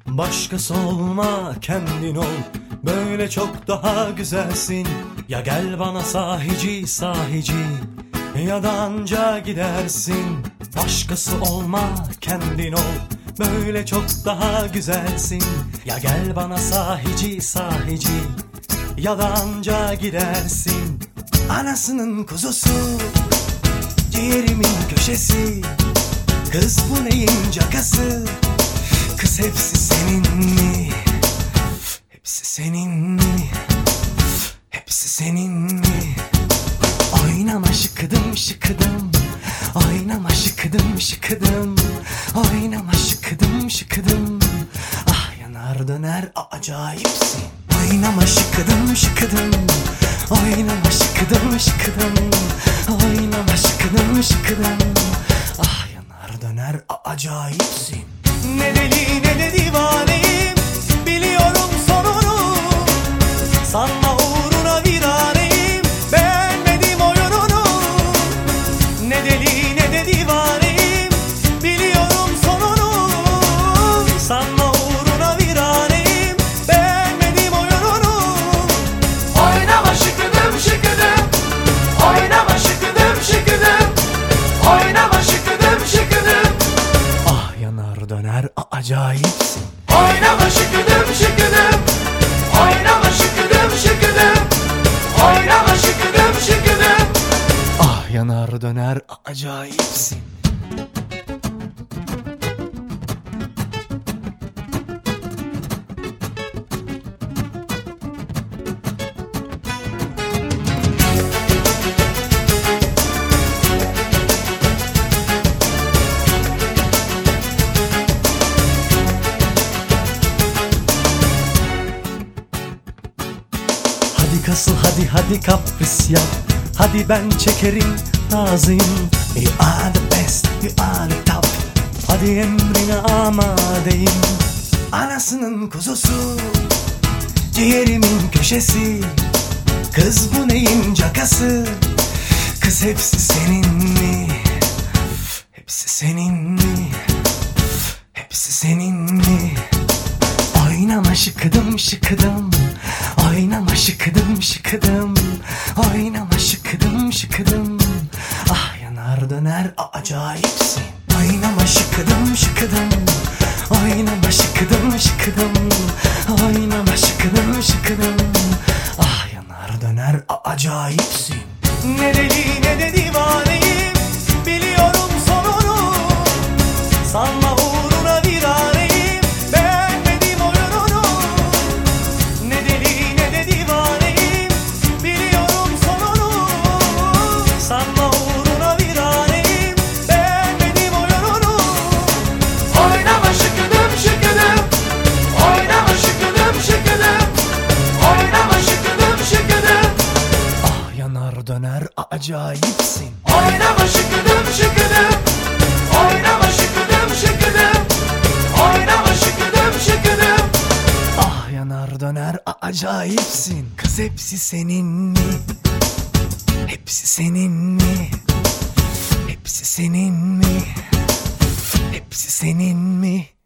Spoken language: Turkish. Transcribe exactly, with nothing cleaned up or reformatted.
Başkası olma, kendin ol, böyle çok daha güzelsin. Ya gel bana sahici sahici, ya da anca gidersin. Başkası olma, kendin ol, böyle çok daha güzelsin. Ya gel bana sahici sahici, ya da anca gidersin. Anasının kuzusu, ciğerimin köşesi, kız bu neyin cakası? Kız hepsi senin mi? Hepsi senin mi? Hepsi senin mi? Oynama şıkıdım şıkıdım, oynama şıkıdım şıkıdım, oynama şıkıdım şıkıdım. Ah yanar döner acayipsin. Oynama şıkıdım şıkıdım, oynama şıkıdım şıkıdım, oynama şıkıdım şıkıdım. Ah yanar döner acayipsin. Ne deli ne de divaneyim, biliyorum sonunu. Sanma uğruna viraneyim, beğenmedim oyununu. Ne deli ne de divaneyim, biliyorum sonunu. Sanma uğruna viraneyim, beğenmedim oyununu. Oynama şıkıdım şıkıdım, oynama şıkıdım şıkıdım, oynama şıkıdım şıkıdım. Ah yanar döner acayipsin. Oynama şıkıdım şıkıdım, oynama şıkıdım şıkıdım, oynama şıkıdım şıkıdım. Ah yanar döner acayipsin. Hadi kasıl hadi hadi kapris yap, hadi ben çekerim razıyım. You are the best, you are the top, hadi emrine amadeyim. Anasının kuzusu, ciğerimin köşesi, kız bu neyin cakası? Kız hepsi senin mi? Hepsi senin mi? Hepsi senin mi? Oynama şıkıdım şıkıdım, oynama şıkıdım şıkıdım, oynama şıkıdım şıkıdım. Ah yanar döner acayipsin. Oynama şıkıdım şıkıdım, oynama şıkıdım şıkıdım, oynama şıkıdım şıkıdım. Ah yanar döner acayipsin. Ne deli ne de divaneyim, biliyorum sonunu. Sanma uğruna viraneyim, beğenmedim oyununu. Ne deli ne de divaneyim, biliyorum sonunu. Sanma uğruna viraneyim, beğenmedim oyununu. Oynama şıkıdım şıkıdım, oynama şıkıdım şıkıdım, oynama şıkıdım şıkıdım. Ah yanar döner acayipsin. Oynama şıkıdım şıkıdım, oynama şıkıdım şıkıdım, oynama şıkıdım şıkıdım. Ah yanar döner acayipsin. Kız hepsi senin mi? Hepsi senin mi? Hepsi senin mi? Hepsi senin mi?